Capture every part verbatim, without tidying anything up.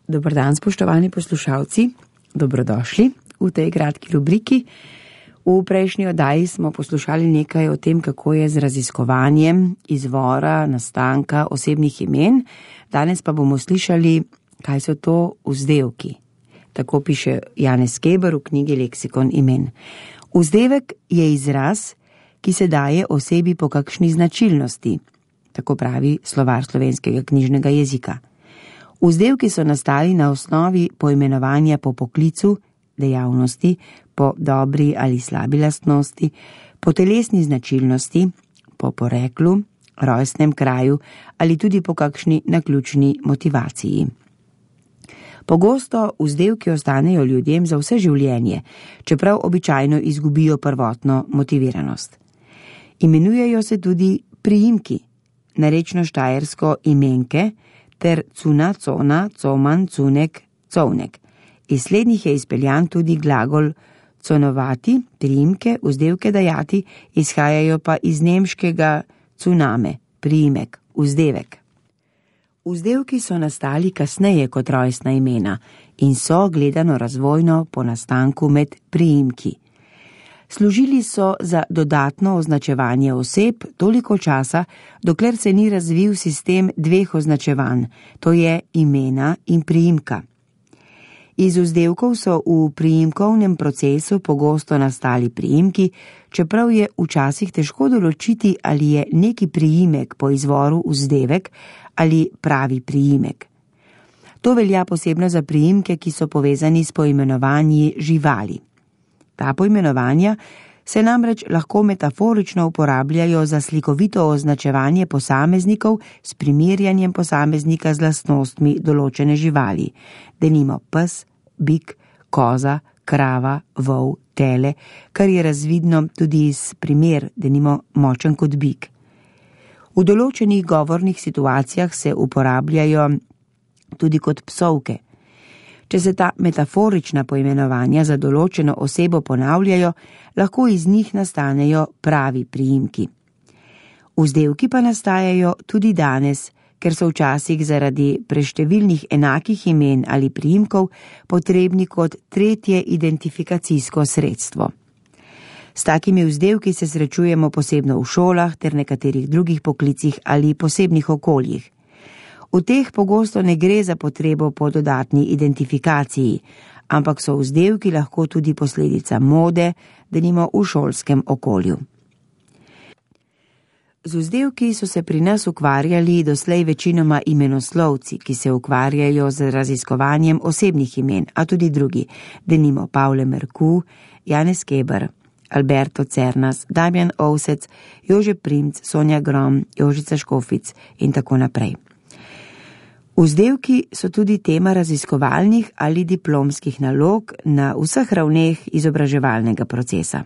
Dober dan, spoštovani poslušalci, dobrodošli v tej kratki rubriki. V prejšnji oddaji smo poslušali nekaj o tem, kako je z raziskovanjem izvora, nastanka osebnih imen. Danes pa bomo slišali, kaj so to vzdevki. Tako piše Janez Keber v knjigi Leksikon imen. Vzdevek je izraz, ki se daje osebi po kakšni značilnosti, tako pravi Slovar slovenskega knjižnega jezika. Vzdevki so nastali na osnovi poimenovanja po poklicu, dejavnosti, po dobri ali slabi lastnosti, po telesni značilnosti, po poreklu, rojstnem kraju ali tudi po kakšni naključni motivaciji. Pogosto vzdevki ostanejo ljudem za vse življenje, čeprav običajno izgubijo prvotno motiviranost. Imenujejo se tudi priimki, narečno štajersko imenke, ter cuna, cona, coman, cunek, covnek. Iz slednjih je izpeljan tudi glagol conovati, priimke, vzdevke dajati, izhajajo pa iz nemškega cuname, priimek, vzdevek. Vzdevki so nastali kasneje kot rojstna imena in so gledano razvojno po nastanku med priimki. Služili so za dodatno označevanje oseb toliko časa, dokler se ni razvil sistem dveh označevanj, to je imena in priimka. Iz vzdevkov so v priimkovnem procesu pogosto nastali priimki, čeprav je včasih težko določiti, ali je neki priimek po izvoru vzdevek ali pravi priimek. To velja posebno za priimke, ki so povezani s poimenovanji živali. Ta poimenovanja se namreč lahko metaforično uporabljajo za slikovito označevanje posameznikov s primerjanjem posameznika z lastnostmi določene živali, denimo pes, bik, koza, krava, vol, tele, kar je razvidno tudi iz primer, denimo močen kot bik. V določenih govornih situacijah se uporabljajo tudi kot psovke. Če se ta metaforična poimenovanja za določeno osebo ponavljajo, lahko iz njih nastanejo pravi priimki. Vzdevki pa nastajajo tudi danes, ker so včasih zaradi preštevilnih enakih imen ali priimkov potrebni kot tretje identifikacijsko sredstvo. S takimi vzdevki se srečujemo posebno v šolah ter nekaterih drugih poklicih ali posebnih okoljih. V teh pogosto ne gre za potrebo po dodatni identifikaciji, ampak so vzdevki lahko tudi posledica mode, denimo v šolskem okolju. Z vzdevki so se pri nas ukvarjali doslej večinoma imenoslovci, ki se ukvarjajo z raziskovanjem osebnih imen, a tudi drugi, denimo Pavle Merku, Janez Keber, Alberto Cernas, Damjan Ovsec, Jože Primc, Sonja Grom, Jožica Škofic in tako naprej. Vzdevki so tudi tema raziskovalnih ali diplomskih nalog na vseh ravneh izobraževalnega procesa.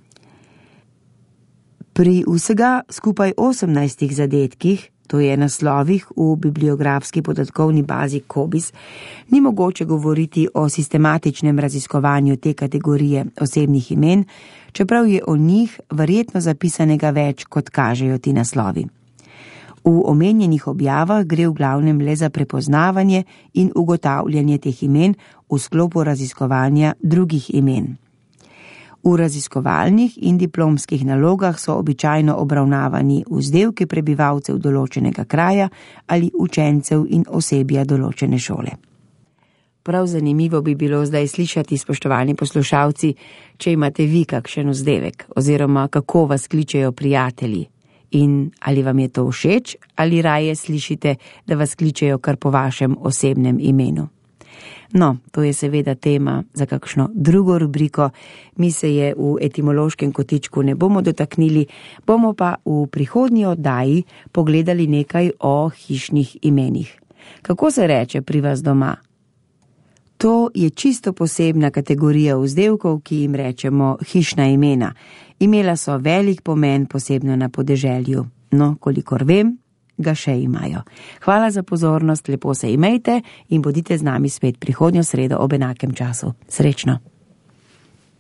Pri vsega skupaj osemnajstih zadetkih, to je naslovih v bibliografski podatkovni bazi Cobis, ni mogoče govoriti o sistematičnem raziskovanju te kategorije osebnih imen, čeprav je o njih verjetno zapisanega več, kot kažejo ti naslovi. V omenjenih objavah gre v glavnem le za prepoznavanje in ugotavljanje teh imen v sklopu raziskovanja drugih imen. V raziskovalnih in diplomskih nalogah so običajno obravnavani vzdevki prebivalcev določenega kraja ali učencev in osebja določene šole. Prav zanimivo bi bilo zdaj slišati, spoštovani poslušalci, če imate vi kakšen vzdevek oziroma kako vas kličejo prijatelji. In ali vam je to všeč, ali raje slišite, da vas kličejo kar po vašem osebnem imenu. No, to je seveda tema za kakšno drugo rubriko, mi se je v etimološkem kotičku ne bomo dotaknili, bomo pa v prihodnji oddaji pogledali nekaj o hišnih imenih. Kako se reče pri vas doma? To je čisto posebna kategorija vzdevkov, ki jim rečemo hišna imena. Imela so velik pomen, posebno na podeželju. No, kolikor vem, ga še imajo. Hvala za pozornost, lepo se imejte in bodite z nami spet prihodnjo sredo ob enakem času. Srečno!